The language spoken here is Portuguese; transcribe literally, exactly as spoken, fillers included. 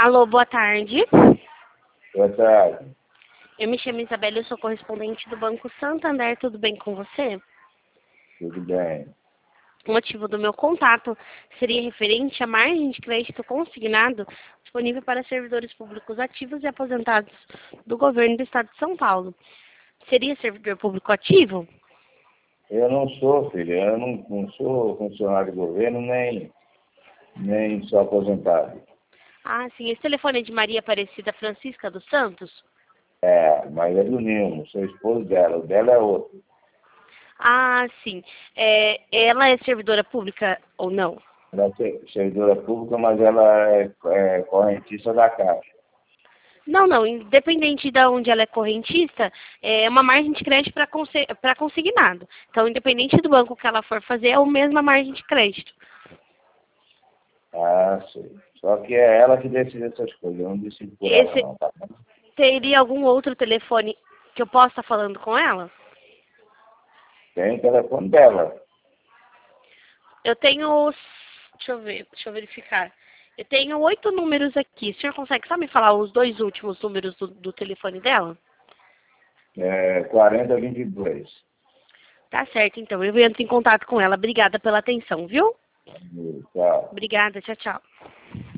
Alô, boa tarde. Boa tarde. Eu me chamo Isabela, eu sou correspondente do Banco Santander. Tudo bem com você? Tudo bem. O motivo do meu contato seria referente à margem de crédito consignado disponível para servidores públicos ativos e aposentados do governo do estado de São Paulo. Seria servidor público ativo? Eu não sou, filho, eu não, não sou funcionário de governo, nem, nem sou aposentado. Ah, sim. Esse telefone é de Maria Aparecida Francisca dos Santos? É, mas é do Nilmo, sou esposo dela, o dela é outro. Ah, sim. É, ela é servidora pública ou não? Ela é servidora pública, mas ela é, é correntista da Caixa. Não, não. Independente de onde ela é correntista, é uma margem de crédito para conse para consignado. Então, independente do banco que ela for fazer, é a mesma margem de crédito. Ah, sei. Só que é ela que decide essas coisas, eu não decido por ela Esse não, tá? teria algum outro telefone que eu possa estar falando com ela? Tem o telefone dela. Eu tenho, deixa eu ver, deixa eu verificar. Eu tenho oito números aqui. O senhor consegue só me falar os dois últimos números do, do telefone dela? É quarenta, vinte e dois. Tá certo, então. Eu entro em contato com ela. Obrigada pela atenção, viu? Tchau. Obrigada, tchau, tchau.